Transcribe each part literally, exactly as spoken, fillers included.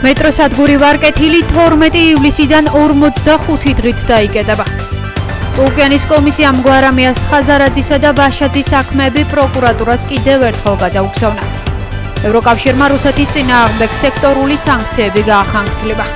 მეტროსადგური ვარკეთილი თორმეტი ივლისიდან ორმოცდახუთი დღით დაიკეტება. წულკიანის კომისიამ გვარამიას ხაზარაძისა და ბაშაძის საქმეები პროკურატურას კიდევ ერთხელ გადაუგზავნა. ევროკავშირმა რუსეთის წინააღმდეგ სექტორული სანქციები გაახანგრძლება.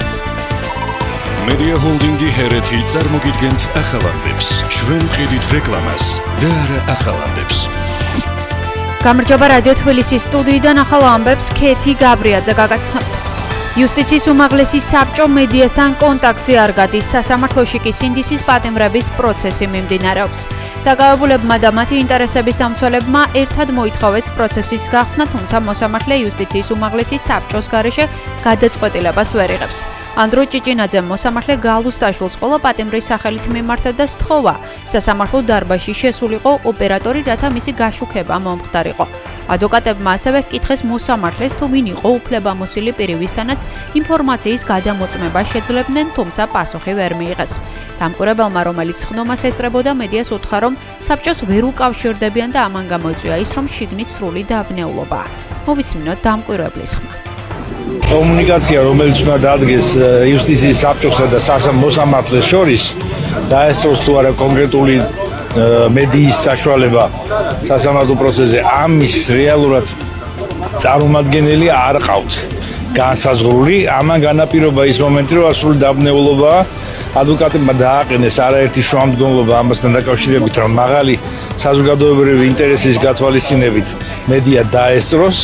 მედია ჰოლდინგი ჰერეთი წარმოგიდგენთ ახალამდებს. ჩვენ ვყიდით რეკლამას და არა ახალამდებს. გამარჯობა რადიო თბილისის სტუდიიდან ახალ ამბებს ქეთი გაბრიაძე გაგაცნობთ. იუსტიციის უმაღლესი საბჭო მედიასთან კონტაქტზე არ გადის. სასამართლოში კი სინდისის პატიმრების პროცესი მიმდინარეობს. დაკავებულებმა და მათი ინტერესების დამცველებმა ერთად მოითხოვეს პროცესის გახსნა, თუმცა მოსამართლე იუსტიციის უმაღლესი საბჭოს გარეშე გადაწყვეტილებას ვერ იღებს. ანდრო ჭიჭინაძემ მოსამართლე გალუსტაშვილს ყოლა პატიმრის სახელით მიმართა და სთხოვა სასამართლო დარბაზში შესულიყო ოპერატორი, რათა მისი გაშუქება მომხდარიყო. ადვოკატებმა ასევე კითხეს მოსამართლეს, თუ ვინ იყო უფლებამოსილი პირი, ვისთანაც ინფორმაციის გადამოწმება შეძლებდნენ, თუმცა პასუხი ვერ მიიღეს. დამკვირვებელმა, რომელიც ხდომას ესწრებოდა, მედიას უთხრა, რომ საბჭოს ვერ უკავშირდებიან და ამან გამოიწვია ის, რომ შიგნით სრული დააბნეულობაა. მოვისმინოთ დამკვირვებლის ხმა. კომუნიკაცია, რომელიც უნდა დადგეს იუსტიციის საბჭოსა და მოსამართლეს შორის, დაესწროს თუ არა კონკრეტული მედიის საშუალება სასამართლო პროცესზე, ამის რეალურად წარმომადგენელი არ ყავთ განსაზღვრული. ამან განაპირობა ის მომენტი, რომ სრული დააბნეულობაა. ადვოკატებმა დააყენეს არაერთი შუამდგომლობა ამასთან დაკავშირებით, რომ მაღალი საზოგადოებრივი ინტერესის გათვალისწინებით მედია დაესწროს.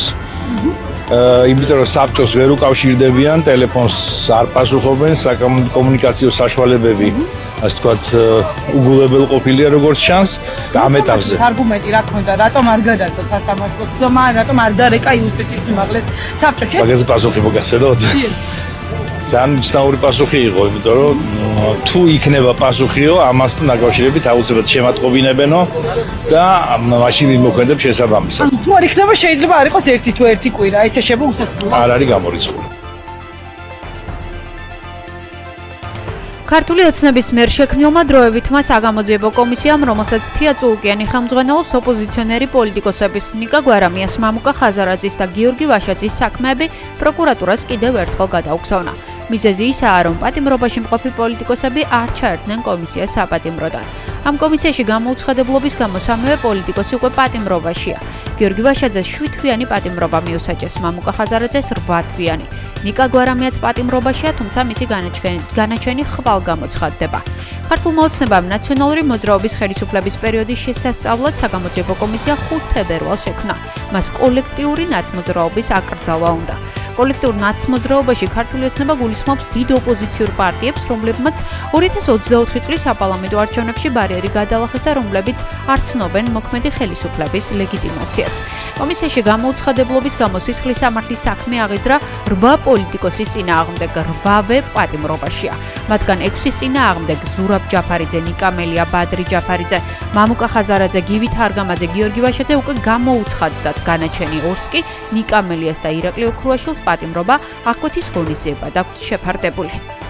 იმიტომ რომ საბჭოს ვერ უკავშირდებიან, ტელეფონს არ პასუხობენ, საკომუნიკაციო საშუალებები, ასე ვთქვათ, უგულებელყოფილია როგორც ჩანს და ამ ეტაპზე. არგუმენტი რა ქონდა, რატომ არ გადადგა სასამართლოს ხდომა, რატომ არ დარეკა იუსტიციის უმაღლეს საბჭოში? მაგაზე პასუხი მოგახსენოთ? ძალიან მცნაური პასუხი იყო, იმიტომ რომ თუ იქნება პასუხიო, ამასთან დაკავშირებით აუცილებლად შემატყობინებენო და მაშინ მიმოქმედებ შესაბამისად. თუ არ იქნება, შეიძლება არ იყოს ერთი თუ ერთი კვირა, ესე შევა უსასრულო. არ არის გამორიცხული. ქართული ოცნების მიერ შექმნილმა დროებითმა საგამოძიებო კომისიამ, რომელსაც თია წულკიანი ხელმძღვანელობს, ოპოზიციონერი პოლიტიკოსების ნიკა გვარამიას, მამუკა ხაზარაძის და გიორგი ვაშაძის საქმეები პროკურატურას კიდევ ერთხელ გადაუგზავნა. მიზეზი ისაა, რომ პატიმრობაში მყოფი პოლიტიკოსები არ ჩაერთნენ კომისიას საპატიმროდან. ამ კომისიაში გამოუცხადებლობის გამო სამივე პოლიტიკოსი უკვე პატიმრობაშია. გიორგი ვაშაძეს შვიდთვიანი პატიმრობა მიუსაჯეს, მამუკა ხაზარაძეს რვათვიანი. ნიკა გვარამიაც პატიმრობაშია, თუმცა მისი განაჩენი ხვალ გამოცხადდება. ქართულმა ოცნებამ ნაციონალური მოძრაობის ხელისუფლების პერიოდის შესასწავლად საგამოძიებო კომისია ხუთ თებერვალს შექმნა. მას კოლექტიური ნაცმოძრაობის აკრძალვა უნდა. კოლექტიურ ნაცმოძრაობაში ქართული ოცნება გულისხმობს დიდ ოპოზიციურ პარტიებს, რომლებმაც ორი ათას ოცდაოთხი წლის საპარლამენტო არჩევნებში ბარიერი გადალახეს და რომლებიც არ ცნობენ მოქმედი ხელისუფლების ლეგიტიმაციას. კომისიაში გამოუცხადებლობის გამო სისხლის სამართლის საქმე აღიძრა რვა პოლიტიკოსის წინააღმდეგ, რვავე პატიმრობაშია. მათგან ექვსის წინააღმდეგ ზურაბ ჯაფარიძე, ნიკა მელია, ბადრი ჯაფარიძე, მამუკა ხაზარაძე, გივი თარგამაძე, გიორგი ვაშაძე უკვე გამოუცხადდათ. განაჩენი ორს კი ნიკა მელიას და ირაკლი ოქრუაშვილს პატიმრობა აკვეთის ღონისძიებად აქვთ შეფარდებული.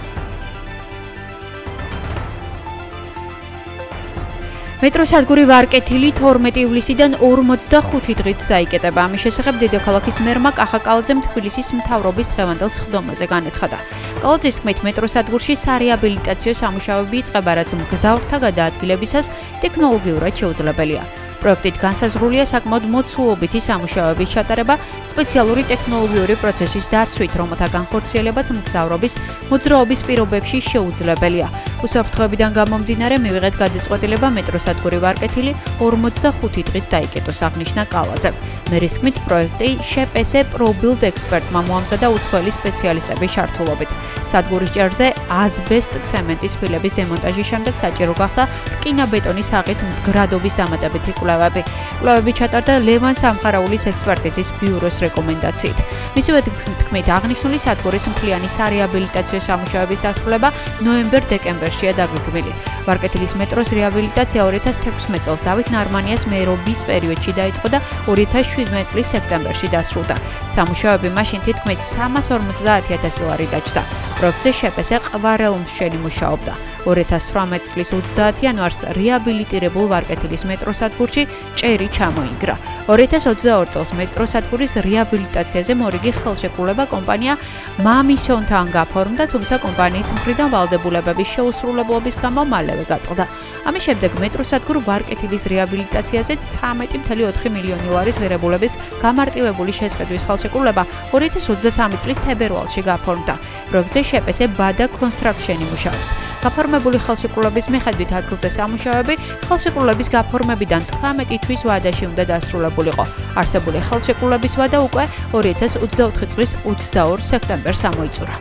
მეტროსადგური ვარკეთილი თორმეტი ივლისიდან ორმოცდახუთი დღით დაიკეტება. ამის შესახებ დედაქალაქის მერმა კახა კალაძემ თბილისის მთავრობის დღევანდელ სხდომაზე განაცხადა. კალაძის თქმით, მეტროსადგურში სარეაბილიტაციო სამუშაოები იწყება, რაც მგზავრთა გადაადგილებისას ტექნოლოგიურად შეუძლებელია. პროექტით განსაზღვრულია საკმაოდ მოცულობითი სამუშაოების ჩატარება სპეციალური ტექნოლოგიური პროცესის დაცვით, რომელთა განხორციელებაც მგზავრობის მოძრაობის პირობებში შეუძლებელია. უსაფრთხოებიდან გამომდინარე მივიღეთ გადაწყვეტილება მეტროსადგური ვარკეთილი ორმოცდახუთი დღით დაიკეტოს, აღნიშნა კალაძემ. მერის თქმით, პროექტი შეპესე პრობილდ ექსპერტმა მოამზადა უცხოელი სპეციალისტების ჩართულობით. სადგურის ჭერზე აზბესტ ცემენტის ფილების დემონტაჟის შემდეგ საჭირო გახდა რკინა-ბეტონის თაღის მდგრადობის დამატებითი კვლევები. კვლევები ჩატარდა ლევან სამხარაულის ექსპერტიზის ბიუროს რეკომენდაციით. მისივე თქმით, აღნიშნული სადგურის მთლიანი სარეაბილიტაციო სამუშაოების დასრულება ნოემბერ-დეკემბერშია დაგეგმილი. ვარკეთილის მეტროს რეაბილიტაცია ორი ათას თექვსმეტ წელს დავით ნარმანიას მერობის პერიოდში დაიწყო და ორი ათას შვიდმეტ წლის სექტემბერში დასრულდა. სამუშაოები მაშინ თითქმის სამას ორმოცდაათი ათასი ლარი დაჯდა. პროექტზე შეპესე ყვარელმშენი მუშაობდა. ორი ათას თვრამეტ წლის ოცდაათი იანვარს რეაბილიტირებულ ვარკეთილის მეტროსადგურში პერიოდში ჭერი ჩამოინგრა. ორი ათას ოცდაორი წელს მეტროსადგურის რეაბილიტაციაზე მორიგი ხელშეკრულება კომპანია მამისონთან გაფორმდა, თუმცა კომპანიის მხრიდან ვალდებულებების შეუსრულებლობის გამო მალევე გაწყდა. ამის შემდეგ მეტროსადგურ ვარკეთილის რეაბილიტაციაზე ცხრამეტი კoma ოთხი მილიონი ლარის ღირებულების გამარტივებული შესყიდვის ხელშეკრულება ორი ათას ოცდასამი წლის თებერვალში გაფორმდა. პროექტზე შეპესე ბადა კონსტრაქშენი მუშაობს. გაფორმებული ხელშეკრულების მიხედვით ადგილზე სამუშაოები ხელშეკრულების გაფორმებიდან თვრამეტი თვის ვადაში უნდა დასრულებულიყო. არსებული ხელშეკრულების ვადა უკვე ორი ათას ოცდაოთხი წლის ოცდაორ სექტემბერს ამოიწურა.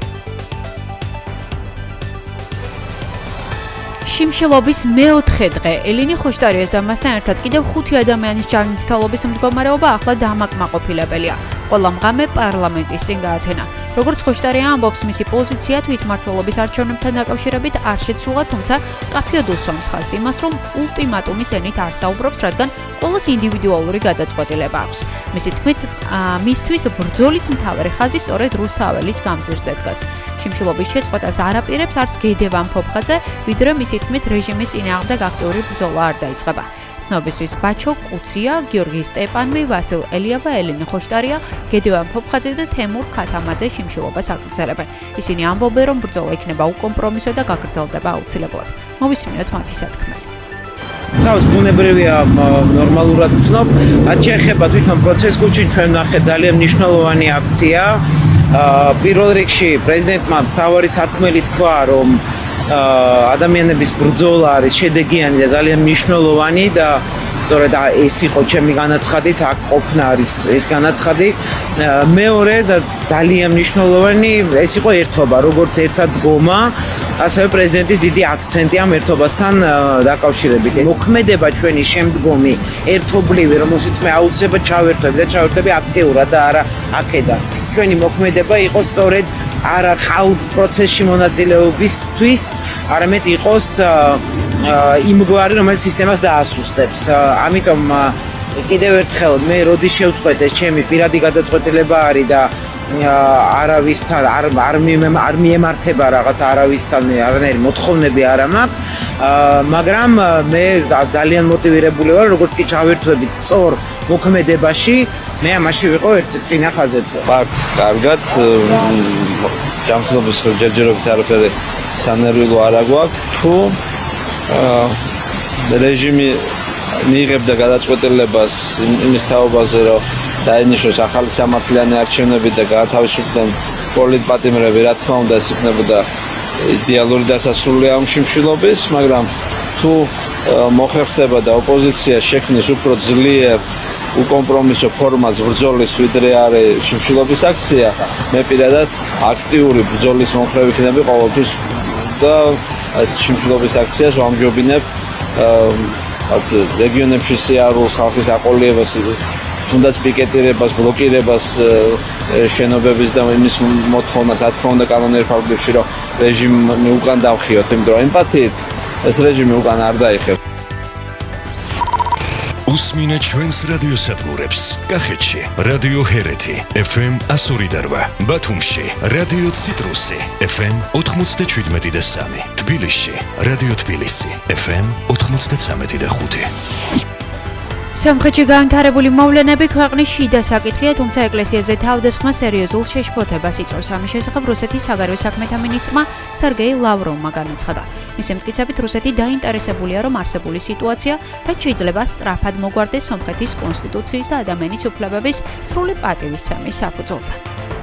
შიმშილობის მეოთხე დღე ელინი ხოშტარიას და მასთან ერთად კიდევ ხუთი ადამიანის ჯანმრთელობის მდგომარეობა ახლა დამაკმაყოფილებელია. ყველა მღამე პარლამენტის წინ გაათენა. როგორც ხოშტარია ამბობს, მისი პოზიცია თვითმმართველობის არჩევნებთან დაკავშირებით არ შეცვლა, თუმცა კაფიოდ უსვამს ხაზს იმას, რომ ულტიმატუმის ენით არ საუბრობს, რადგან ყველას ინდივიდუალური გადაწყვეტილება აქვს. მისი თქმით, მისთვის ბრძოლის მთავარი ხაზი სწორედ რუსთაველის გამზირზე დგას. შიმშილობის შეწყვეტას არ აპირებს არც გედევან ფოფხაძე, ვიდრე მისი თქმით რეჟიმის წინააღმდეგ აქტიური ბრძოლა არ დაიწყება. ცნობისთვის ბაჩო კუცია, გიორგი სტეპანოვი, ვასილ ელიავა, ელინი ხოშტარია, გედევან ფოფხაძე და თემურ ქათამაძე შიმშილობას აგრძელებენ. ისინი ამბობენ, რომ ბრძოლა იქნება უკომპრომისო და გაგრძელდება აუცილებლად. მოვისმინოთ მათი სათქმელი. თავს ბუნებრივია ნორმალურად ვცნობ. რაც შეეხება თვითონ პროცესს გულში ჩვენ ნახეთ ძალიან მნიშვნელოვანი აქცია. პირველ რიგში პრეზიდენტმა მთავარი სათქმელი თქვა, რომ ადამიანების ბრძოლა არის შედეგიანი და ძალიან მნიშვნელოვანი და სწორედ ეს იყო ჩემი განაცხადიც, აქ ყოფნა არის ეს განაცხადი. მეორე და ძალიან მნიშვნელოვანი ეს იყო ერთობა, როგორც ერთად დგომა, ასევე პრეზიდენტის დიდი აქცენტი ამ ერთობასთან დაკავშირებით. მოქმედება ჩვენი შემდგომი ერთობლივი, რომელშიც მე აუცილებლად ჩავერთვები და ჩავერთვები აქტიურად და არა აქედან. ჩვენი მოქმედება იყო სწორედ არა ხალხ პროცესში მონაწილეობისთვის, არამედ იყოს იმგვარი, რომელიც სისტემას დაასუსტებს. ამიტომ კიდევ ერთხელ მე როდის შევწყვეტ ეს ჩემი პირადი გადაწყვეტილება არის და არავისთან არ არ მიემართება რაღაც არავისთან არანაირი მოთხოვნები არ მაქვს, მაგრამ მე ძალიან მოტივირებული ვარ, როგორც კი ჩავერთვებით სწორ მოქმედებაში, მე ამაში ვიყო ერთ წინა ხაზებზე. აქ კარგად ჯანმრთელობის ჯერჯერობით არაფერი სანერვილო არ აგვაქვს, თუ რეჟიმი მიიღებდა გადაწყვეტილებას იმის თაობაზე, რომ დაენიშნოს ახალი სამართლიანი არჩევნები და გაათავისუფლდნენ პოლიტპატიმრები, რა თქმა უნდა, ეს იქნებოდა იდეალური დასასრული ამ შიმშილობის, მაგრამ თუ მოხერხდება და ოპოზიცია შექმნის უფრო ძლიერ უკომპრომისო ფორმატს ბრძოლის, ვიდრე არის შიმშილობის აქცია, მე პირადად აქტიური ბრძოლის მომხრე ვიქნები ყოველთვის და ეს შიმშილობის აქციას ვამჯობინებ რაც რეგიონებში სიარულს, ხალხის აყოლიებას, თუნდაც პიკეტირებას, ბლოკირებას, შენობების და იმის მოთხოვნას, რა თქმა უნდა, კანონიერ ფარგლებში, რომ რეჟიმი უკან დავხიოთ, იმიტომ რომ ემპათიით ეს რეჟიმი უკან არ დაიხევს. უსმინეთ ჩვენს რადიოსადგურებს. კახეთში რადიო ჰერეთი ეფ ემ ასორი და რვა, ბათუმში რადიო ციტრუსი ეფ ემ ოთხმოცდაშვიდმეტი და სამი, თბილისში რადიო თბილისი ეფ ემ ოთხმოცდაცამეტი და ხუთი. სომხეთში განვითარებული მოვლენები ქვეყნის შიდა საკითხია, თუმცა ეკლესიაზე თავდასხმა სერიოზულ შეშფოთებას იწვევს. ამის შესახებ რუსეთის საგარეო საქმეთა მინისტრმა სერგეი ლავროვმა განაცხადა. მისი მტკიცებით, რუსეთი დაინტერესებულია, რომ არსებული სიტუაცია, რაც შეიძლება სწრაფად მოგვარდეს სომხეთის კონსტიტუციის და ადამიანის უფლებების სრული პატივისცემის საფუძველზე.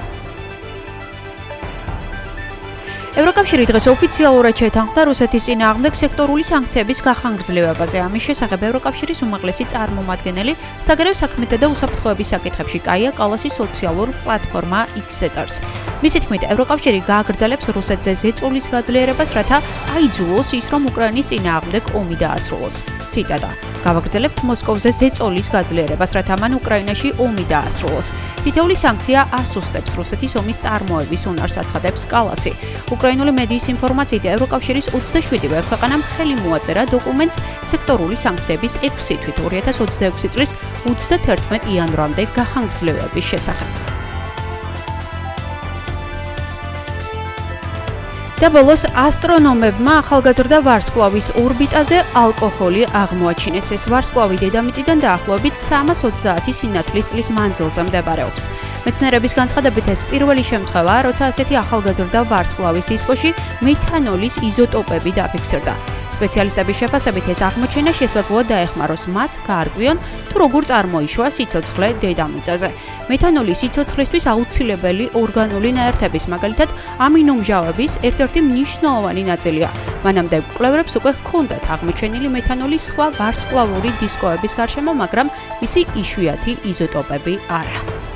ევროკავშირი დღეს ოფიციალურად შეთანხმდა რუსეთის წინააღმდეგ სექტორული სანქციების გახანგრძლივებაზე. ამის შესახებ ევროკავშირის უმაღლესი წარმომადგენელი საგარეო საქმეთა და უსაფრთხოების საკითხებში კაია კალასის სოციალურ პლატფორმა X-ზე წერს. მისი თქმით, ევროკავშირი გააგრძელებს რუსეთზე ზეწოლის გაძლიერებას, რათა აიძულოს ის, რომ უკრაინის წინააღმდეგ ომი დაასრულოს. ციტატა: გავაგრძელებთ მოსკოვზე ზეწოლის გაძლიერებას, რათა მან უკრაინაში ომი დაასრულოს. თითოეული სანქცია ასუსტებს რუსეთის ომის წარმოების უნარს, აცხადებს კალასი. უკრაინული მედიის ინფორმაციით, ევროკავშირის ოცდაშვიდივე ქვეყანამ ხელი მოაწერა დოკუმენტს სექტორული სანქციების ექვსი თვით ორი ათას ოცდაექვსი წლის ოცდათერთმეტ იანვრამდე გახანგრძლივების შესახებ. და ბოლოს ასტრონომებმა ახალგაზრდა ვარსკვლავის ორბიტაზე ალკოჰოლი აღმოაჩინეს. ეს ვარსკვლავი დედამიწიდან დაახლოებით სამას ოცდაათი სინათლის წლის მანძილზე მდებარეობს. მეცნიერების განცხადებით ეს პირველი შემთხვევაა, როცა ასეთი ახალგაზრდა ვარსკვლავის დისკოში მეთანოლის იზოტოპები დაფიქსირდა. სპეციალისტების შეფასებით ეს აღმოჩენა შესაძლოა დაეხმაროს მათ გაარკვიონ, თუ როგორ წარმოიშვა სიცოცხლე დედამიწაზე. მეთანოლი სიცოცხლისთვის აუცილებელი ორგანული ნაერთების, მაგალითად ამინომჟავების ერთ-ერთი მნიშვნელოვანი ნაწილია. მანამდე მკვლევრებს უკვე ჰქონდათ აღმოჩენილი მეთანოლის სხვა ვარსკვლავური დისკოების გარშემო, მაგრამ მისი იშვიათი იზოტოპები არა.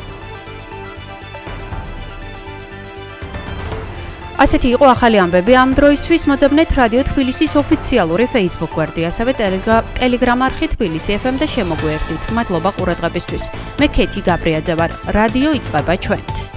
ასეთი იყო ახალი ამბები ამ დროისთვის. მოძებნეთ რადიო თბილისის ოფიციალური Facebook გვერდი, ასევე Telegram არხი თბილისი ეფ ემ და შემოგვიერთდით. მადლობა ყურადღებისთვის. მე ქეთი გაბრიაძე ვარ. რადიო იწყება ჩვენით.